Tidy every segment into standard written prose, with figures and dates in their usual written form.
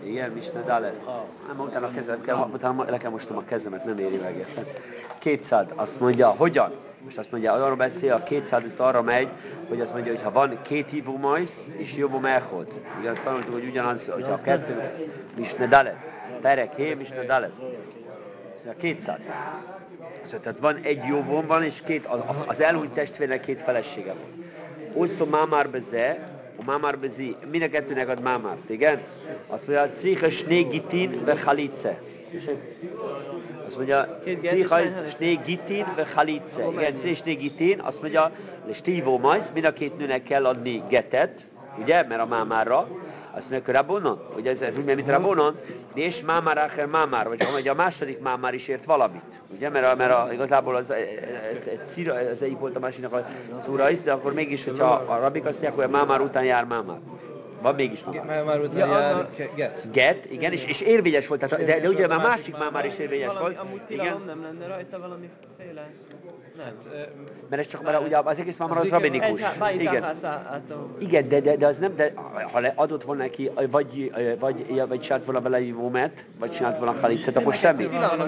Igen, Misna Dalet. Nem, utána le kell mostom a kezemet, nem éri meg, érted? 200, azt mondja, hogyan? Most azt mondja, arról beszél, a 200 ezt arra megy, hogy azt mondja, hogy ha van két hívó majsz, és jobbom elhod. Ugye azt tanultuk, hogy ugyanaz, hogyha a kettő, Misna Dalet. Perek, hé, Misna Dalet. Szóval 200. Szóval tehát van egy jóvon van, és az elhunyt testvérnek két felesége van. Osszó mámár beze, a mámár bezi, mind a kettőnek ad mámárt, igen? Azt mondja, Cicha sné gitin ve chalice. Azt mondja, Cicha sné gitin ve chalice. Igen, Cicha sné gitin, azt mondja, stívó majsz, mind a két nőnek kell adni getet, ugye, mert a mámárra. Azt mondja, Rabonon, ugye ez úgy, mint Rabonon, és mámár áher mámár, vagy a második mámár is ért valamit, ugye, mert igazából az egyik volt a másiknak az ura is, de akkor mégis, hogyha a rabik azt mondják, hogy a mámár után jár mámár. Van mégis mámár után jár get, igen, és érvényes volt, tehát, de ugye már másik mámár is érvényes volt. Amúgy tilalom nem lenne rajta valamiféle? Nem. Mert ez csak már ugye az egész mámár az rabinikus. Igen, de az nem, de ha adott volna neki, vagy csinált volna vele jómet, vagy csinált volna halicet, akkor semmi.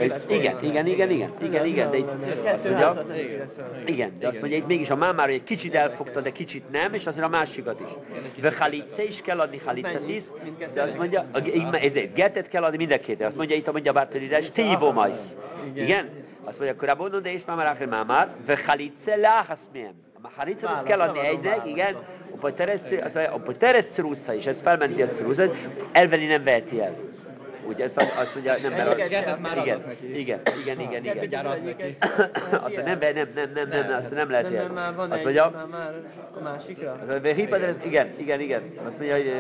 Igen, de itt azt mondja, igen, de azt mondja, itt mégis a mámár egy kicsit elfogta, de kicsit nem, és azért a másikat is. De halice is kell adni halicet is, de azt mondja, ezért getet kell adni mind a két. Azt mondja, itt mondja Bártolidás, tívó majsz. Igen? Azt mondja, akkor abban de és mámár áher mámár, ve halice láhasz mém. A halicet azt kell adni egynek, igen, a teres cerusza is, ez felmenti a cerusat, elvenni nem veheti el. Ugye azt mondja, nem mert igen. Azt nem lehet el. Azt mondja, a másikra? Azt mondja, igen. Azt mondja, hogy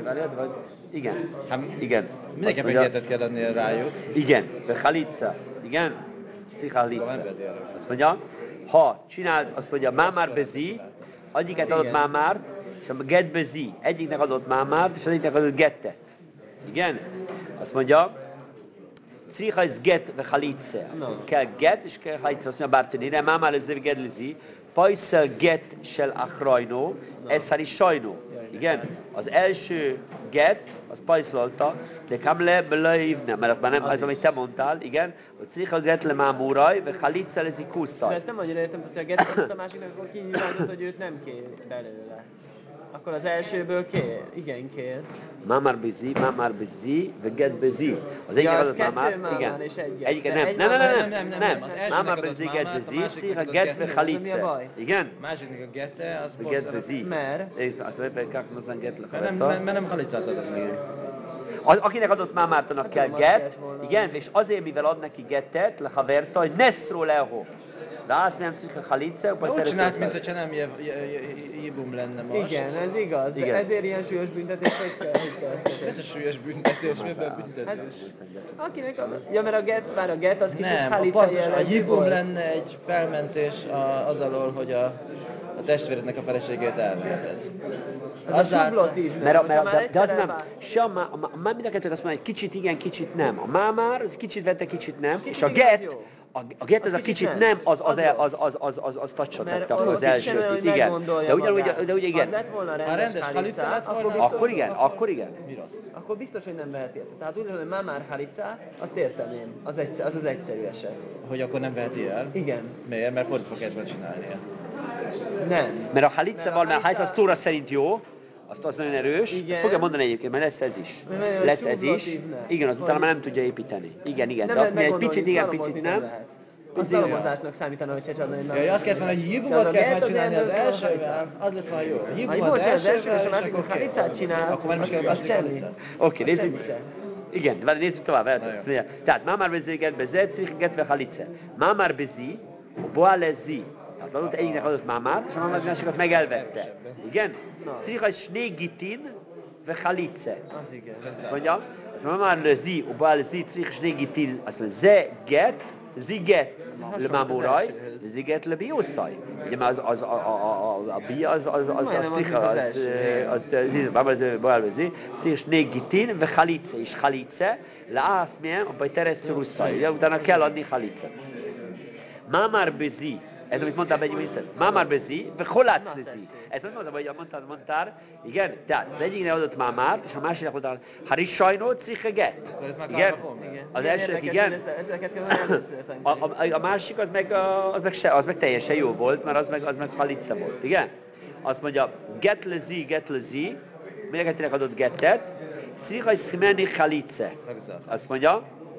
igen. Mindenképpen getet kell adni rájuk. Igen, halica, igen. Halica. Azt mondja, ha csináld, azt mondja, mámár bezi, egyiket adott mámárt, és a get bezi, egyiknek adott mámárt, és egyiknek adott gettet. Igen? Azt mondja, Cicha is get ve chalice. Kell get, és kell chalice. Azt mondja, Bártonire, mámár ezzel gedlizi, pajszel get sel achrajnó, eszari sajnó. Igen? Az első get, az pajszolta, de kamle belőívne, mert már nem az, amit te mondtál, igen, hogy Cicha get le mámúraj, ve chalice lezi kusszaj. De ezt nem annyira értem, hogyha a get a másiknak, akkor kinyilvánult, hogy őt nem kér belőle. Akkor az elsőből kér? Igen, kér. Mámár bezi, ve get bezi. Az egyik adott mámár, igen. Egyik nem. Mámár bezi, get bezi, Cicha get ve chalice. Igen? Másiknak a gete, az get bezi. Mert? Azt mondja, hogy get le mert nem halicát adott neki. Akinek adott mámártanak kell get, igen, és azért, mivel ad neki getet, le haverta, hogy neszró leho. De azt nem Cicha chalice, akkor úgy csinált, mint hogyha nem jibum lenne most. Igen, ez igaz, de ezért ilyen súlyos büntetés, hogy kell. Ez a súlyos büntetés, miben büntetés? Akinek adott. Ja, mert a get az kicsit chalice jellegű. A jibum lenne egy felmentés az alól, hogy a testvérednek a feleségét elveheted. Az a sublotív. De az nem, már mind a kettőt azt mondja, hogy kicsit igen, kicsit nem. A mámár, az kicsit vette, kicsit nem, és a get, a get az a kicsit nem, az tacsa tette akkor az elsőt. Igen. De ugye igen. Ha lett volna rendes halica, akkor igen. Akkor biztos, hogy nem veheti ezt. Tehát úgy, hogy mámár halica, azt érteném. Az az egyszerű eset. Hogy akkor nem veheti el? Igen. Miért? Mert fordítva kellett volna csinálnia. Nem. Mert a halica mert a halica az Tóra szerint jó, az nagyon erős, ezt fogja mondani egyébként, mert lesz ez is. Lesz ez is. Igen, az utána már nem tudja építeni. Igen. De egy picit igen, picit nem. Az szalomozásnak számítana, hogyha csinálni egy mámár. Azt kellett volna, hogy jibumot kellett már csinálni az elsővel, az lett volna jó. Jibum az elsővel, és akkor halicát csinál, akkor már nem kell az semmi. Oké, nézzük. Igen, nézzük tovább. Tehát, mámár bezi, get beze, Cicha get ve halice. Mámár bezi, boalezi. Tehát egyiknek adott mámár, és a másikat meg elvette. Igen? Cicha sné gitin ve chalice. Az igen. Azt mondja, mámár lezi, boalezi, Cicha sné gitin, azt mondja, ze get, ziget le mámúraj, ziget le biószaj. Ugye már a bia az Cicha, az mámár boalezi, Cicha sné gitin ve chalice, és chalice, leász milyen, a teres russzaj. Ugye utána kell adni chalice. Mámár bezi, Ez, amit mondtál Benyi vissza. Mámár bezi, vagy holátsz lezi. Ez úgy mondtam, hogy mondtál, igen, tehát az egyiknek adott mámárt, és a másiknak mondtál, ha is sajnót, ciche get. Igen? Az első, igen. A másik az meg teljesen jó volt, mert az meg halice volt, igen? Azt mondja, get lezi, mindenkinek adott gettet, ciche szimeni halice. Azt mondja,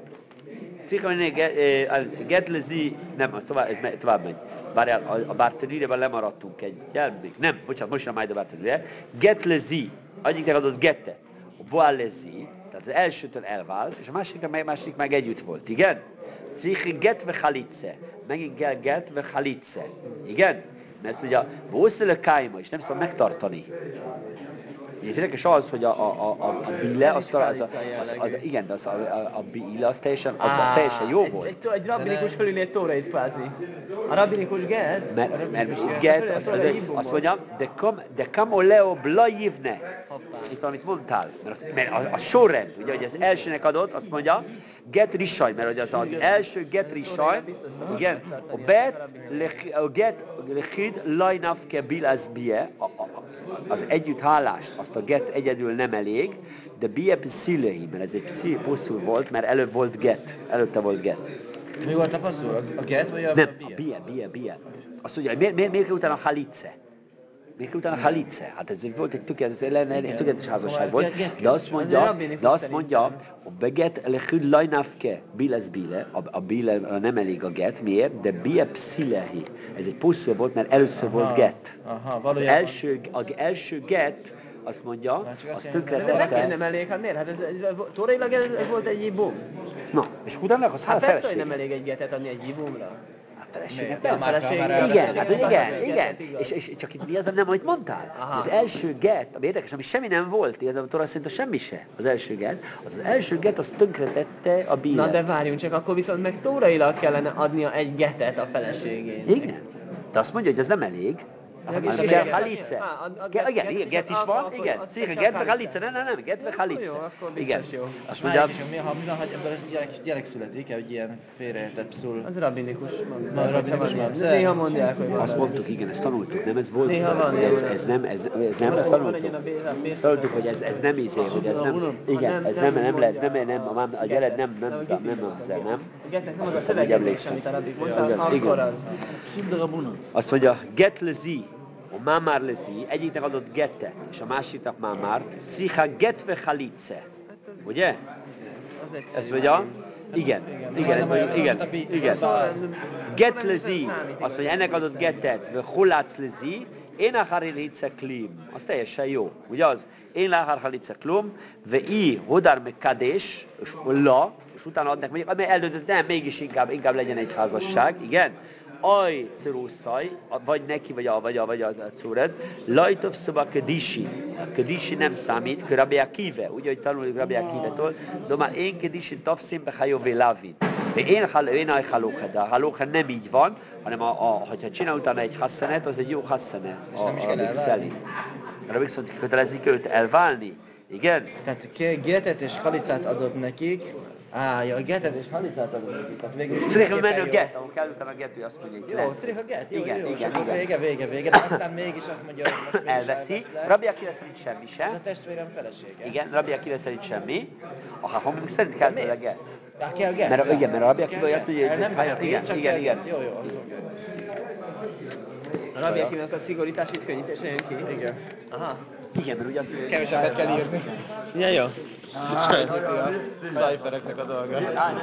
get lezi, nem, az tovább megy. Várjál, a Bartolire-ben lemaradtunk nem, bocsánat, most nem majd a Bartolire. Get lezi, egyiknek adott gettet. A boal lezi, tehát az elsőtől elvált, és a másik meg együtt volt, igen? Cichi get ve halice, megint kell get ve halice, igen? Mert ezt mondja, bószele kájma, és nem szabad megtartani. Érdekes az, hogy a bile, igen, de a bile az teljesen jó volt. Egy rabbinikus fölülét tórait kvázi. A rabbinikus get? Mert get, azt mondja, de kam oleo blajivne. Itt valamit mondtál, mert a sorrend, ugye, hogy az elsőnek adott, azt mondja, get risaj, mert hogy az első get risaj, igen, a get lechid lajnavke bilazbie, az együtthálást, azt a get egyedül nem elég, de bie pszilei, mert ez egy pszil passzul volt, mert előtte volt get. Mi volt a passzul? A get vagy a nem, bie? A bie. Azt mondja, miért kell utána a halice? Miért kell utána a halice? Hát ez volt egy tökéletes házasság volt, de azt mondja, a beget lechid lajnavke bilez bile, a bile nem elég a get, miért? De bie pszilehi. Ez egy passzul volt, mert először volt get. Az első get, azt mondja, azt tönkretette. De nem elég, hát miért? Hát ez tórailag ez volt egy jibum. Na, és utána az hát persze, hogy nem elég egy getet adni egy jibumra. Feleségnek nem. Igen. És csak itt mi az, nem, amit mondtál? Az első get, ami érdekes, ami semmi nem volt, ez a Tóra szerint semmi se, az első get, az első get, az tönkretette a bílet. Na de várjunk csak, akkor viszont meg tórailag kellene adnia egy getet a feleségének. Igen. De azt mondja, hogy ez nem elég. Kell halice. Igen, get is van, igen. Szépen, get ve halice, nem, get ve halice. Igen. Azt mondja, mi van, hogy ebből egy gyerek születik, egy ilyen félreértett pszul. Az rabbinikus. Néha mondják, hogy van. Azt mondtuk, igen, ezt tanultuk, nem ez volt, ez nem, ezt tanultuk. Tanultuk, hogy ez nem izé, hogy ez nem, igen, ez nem lesz, a gyerek nem. Az a szövegezés, amit a rabbik mondták, akkor az. Azt mondja, get lezi, a mámár lezi, egyiknek adott gettet, és a másiknak mámárt, cicha get ve halice. Ugye? Ezt mondja? Igen. Get lezi, azt mondja, ennek adott gettet, ve holátsz lezi, én akar halice klim. Az teljesen jó. Ugye az? Én akar halice klum, ve i hodar me kadés, és la, és utána adnak, mondjuk, eldöntött, nem, mégis inkább legyen egy házasság, igen? Aj ceruszaj, vagy neki, vagy a cured, lajtov szoba kedisi. A kedisi nem számít, que Rabbi Akiva, úgy, hogy tanuljuk Rabbi Akiva-tól, de már én kedisi tavszim behajové lavin. Én a halóha, de a halóha nem így van, hanem hogyha csinál utána egy hassanet, az egy jó hassanet. És nem is kell elválni. Rabbi viszont kötelezik őt elválni. Igen? Tehát getet és halicát adott nekik. A getet és halicát adott nekik. Tehát végül szerintem menni a get, ahol kell utána a get, hogy azt mondja, hogy jó, szerintem a get, jó. Igen. Vége, de aztán mégis azt mondja, hogy most mégis elveszi. Rabbi Akiva szerint semmi sem. Ez a testvérem felesége. Igen, Rabbi Akiva szerint semmi. A Chachamim szerint kell tőle get. Kell get? Mert a Rabbi Akiva azt mondja, hogy igen. Jó, az oké. A Rabbi Akivának a szigorítás itt könnyítése jön ki? Igen. Aha. Igen, mert ugye azt mondja, kevesebbet kell írni. Ja, jó. Sajnos a szájfereknek a dolga.